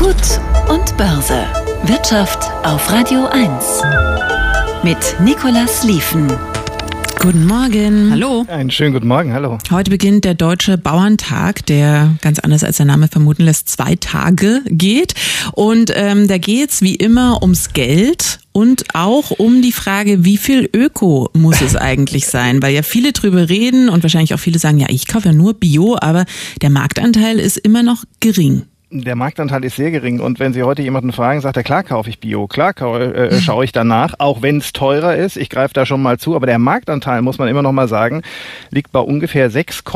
Gut und Börse. Wirtschaft auf Radio 1. Mit Nicolas Lieven. Guten Morgen. Hallo. Einen schönen guten Morgen, hallo. Heute beginnt der Deutsche Bauerntag, der ganz anders als der Name vermuten lässt, 2 Tage geht. Und da geht's wie immer ums Geld und auch um die Frage, wie viel Öko muss es eigentlich sein? Weil ja viele drüber reden und wahrscheinlich auch viele sagen, ja, ich kaufe ja nur Bio, aber der Marktanteil ist immer noch gering. Der Marktanteil ist sehr gering und wenn Sie heute jemanden fragen, sagt er, klar kaufe ich Bio, klar schaue ich danach, auch wenn es teurer ist, ich greife da schon mal zu, aber der Marktanteil, muss man immer noch mal sagen, liegt bei ungefähr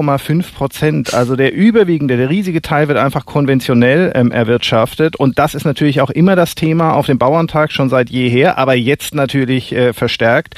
6,5%. Also der überwiegende, der riesige Teil wird einfach konventionell erwirtschaftet und das ist natürlich auch immer das Thema auf dem Bauerntag schon seit jeher, aber jetzt natürlich verstärkt.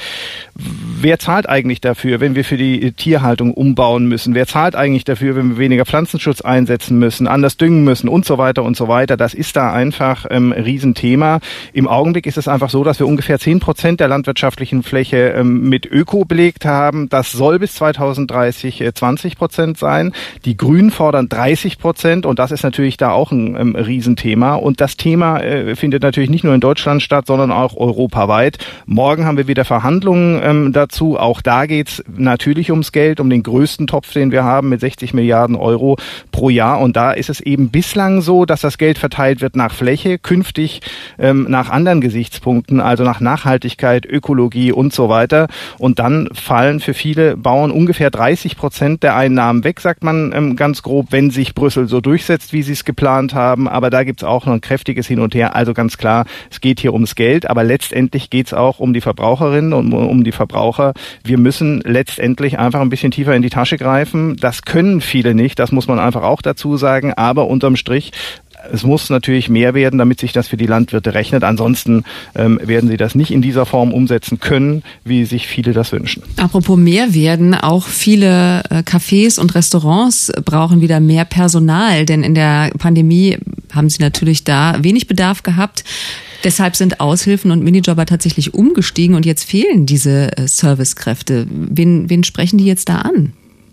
Wer zahlt eigentlich dafür, wenn wir für die Tierhaltung umbauen müssen? Wer zahlt eigentlich dafür, wenn wir weniger Pflanzenschutz einsetzen müssen, anders düngen müssen und so weiter und so weiter? Das ist da einfach Riesenthema. Im Augenblick ist es einfach so, dass wir ungefähr 10% der landwirtschaftlichen Fläche mit Öko belegt haben. Das soll bis 2030 20% sein. Die Grünen fordern 30% und das ist natürlich da auch ein Riesenthema. Und das Thema findet natürlich nicht nur in Deutschland statt, sondern auch europaweit. Morgen haben wir wieder Verhandlungen dazu. Auch da geht's natürlich ums Geld, um den größten Topf, den wir haben mit 60 Milliarden Euro pro Jahr. Und da ist es eben bislang so, dass das Geld verteilt wird nach Fläche, künftig nach anderen Gesichtspunkten, also nach Nachhaltigkeit, Ökologie und so weiter. Und dann fallen für viele Bauern ungefähr 30% der Einnahmen weg, sagt man ganz grob, wenn sich Brüssel so durchsetzt, wie sie es geplant haben. Aber da gibt's auch noch ein kräftiges Hin und Her. Also ganz klar, es geht hier ums Geld, aber letztendlich geht's auch um die Verbraucherinnen und um die Verbraucher. Wir müssen letztendlich einfach ein bisschen tiefer in die Tasche greifen. Das können viele nicht, das muss man einfach auch dazu sagen. Aber unterm Strich, es muss natürlich mehr werden, damit sich das für die Landwirte rechnet. Ansonsten werden sie das nicht in dieser Form umsetzen können, wie sich viele das wünschen. Apropos mehr werden, auch viele Cafés und Restaurants brauchen wieder mehr Personal, denn in der Pandemie haben sie natürlich da wenig Bedarf gehabt. Deshalb sind Aushilfen und Minijobber tatsächlich umgestiegen und jetzt fehlen diese Servicekräfte. Wen sprechen die jetzt da an?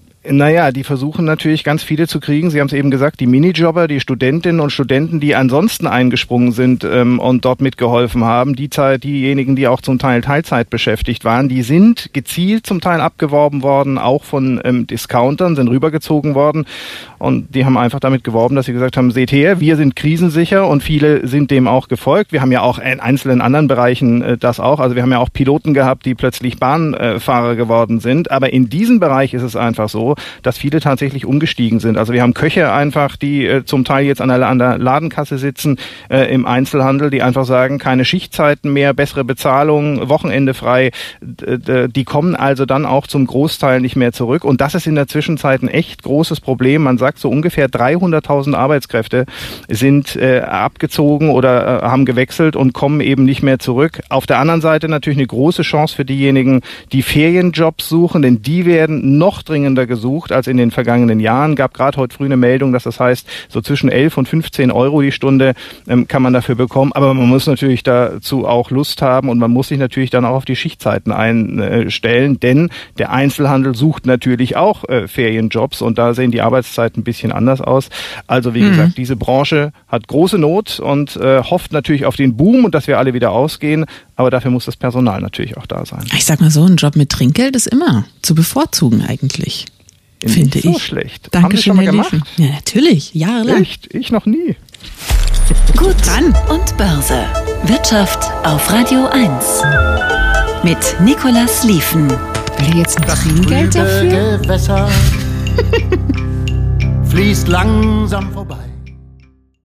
Naja, die versuchen natürlich ganz viele zu kriegen. Sie haben es eben gesagt, die Minijobber, die Studentinnen und Studenten, die ansonsten eingesprungen sind und dort mitgeholfen haben, diejenigen, die auch zum Teil Teilzeit beschäftigt waren, die sind gezielt zum Teil abgeworben worden, auch von Discountern, sind rübergezogen worden und die haben einfach damit geworben, dass sie gesagt haben, seht her, wir sind krisensicher und viele sind dem auch gefolgt. Wir haben ja auch in einzelnen anderen Bereichen das auch, also wir haben ja auch Piloten gehabt, die plötzlich Bahnfahrer geworden sind, aber in diesem Bereich ist es einfach so, dass viele tatsächlich umgestiegen sind. Also wir haben Köche einfach, die zum Teil jetzt an der Ladenkasse sitzen im Einzelhandel, die einfach sagen, keine Schichtzeiten mehr, bessere Bezahlung, Wochenende frei. Die kommen also dann auch zum Großteil nicht mehr zurück. Und das ist in der Zwischenzeit ein echt großes Problem. Man sagt, so ungefähr 300.000 Arbeitskräfte sind abgezogen oder haben gewechselt und kommen eben nicht mehr zurück. Auf der anderen Seite natürlich eine große Chance für diejenigen, die Ferienjobs suchen, denn die werden noch dringender gesucht als in den vergangenen Jahren. Gab gerade heute früh eine Meldung, dass das heißt, so zwischen 11 und 15 Euro die Stunde kann man dafür bekommen. Aber man muss natürlich dazu auch Lust haben und man muss sich natürlich dann auch auf die Schichtzeiten einstellen, denn der Einzelhandel sucht natürlich auch Ferienjobs und da sehen die Arbeitszeiten ein bisschen anders aus. Also wie gesagt, diese Branche hat große Not und hofft natürlich auf den Boom und dass wir alle wieder ausgehen. Aber dafür muss das Personal natürlich auch da sein. Ich sag mal so, ein Job mit Trinkgeld ist immer zu bevorzugen eigentlich. Finde ich. Nicht so schlecht. Dankeschön, haben Sie schon mal Herr gemacht? Lieven. Ja, natürlich, jahrelang. Echt? Ich noch nie. Gut und Börse. Wirtschaft auf Radio 1. Mit Nicolas Lieven. Will er jetzt ein Trinkgeld dafür? Gewässer fließt langsam vorbei.